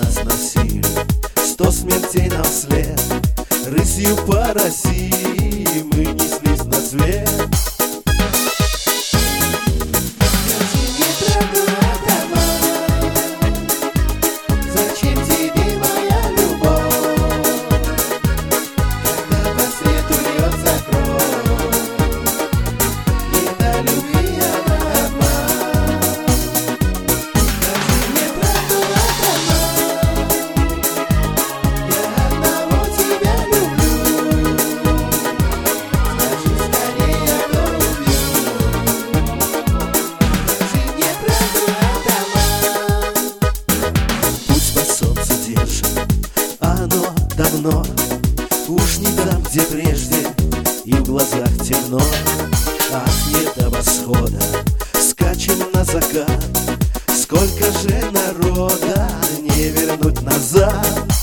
нас носили, 100 смертей нам вслед. Рысью по России мы неслись на свет. Давно, уж не там, где прежде, и в глазах темно. Ах, нет до восхода, скачем на закат. Сколько же народа не вернуть назад.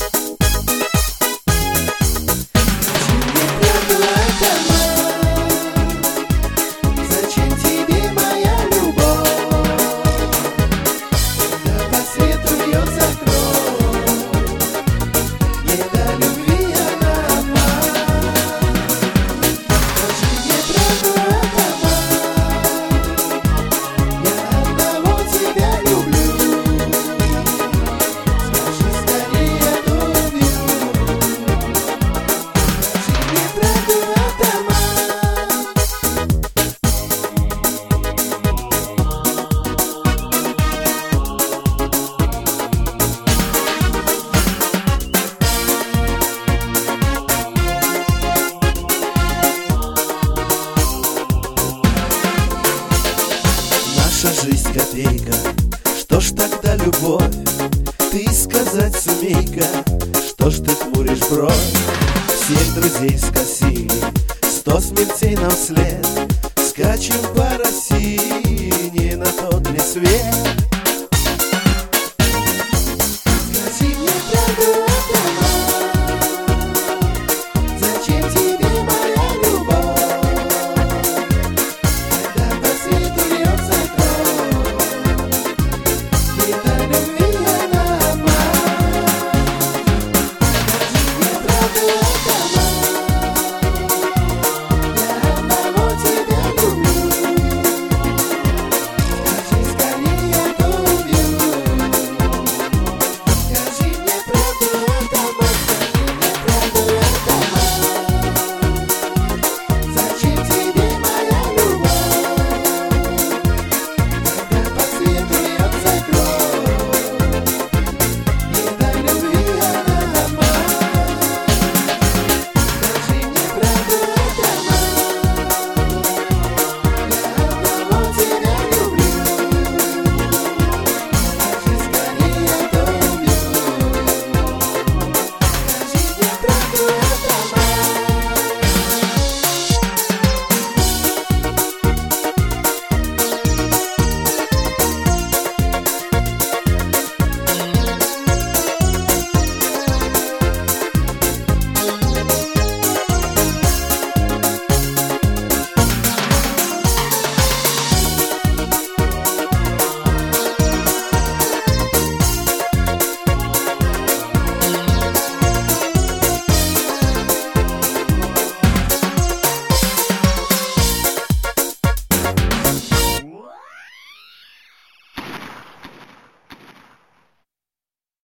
Жизнь копейка, что ж тогда любовь? Ты сказать сумей-ка, что ж ты хмуришь бровь? Всех друзей скосили, 100 смертей нам вслед. Скачем по России, не на тот ли свет?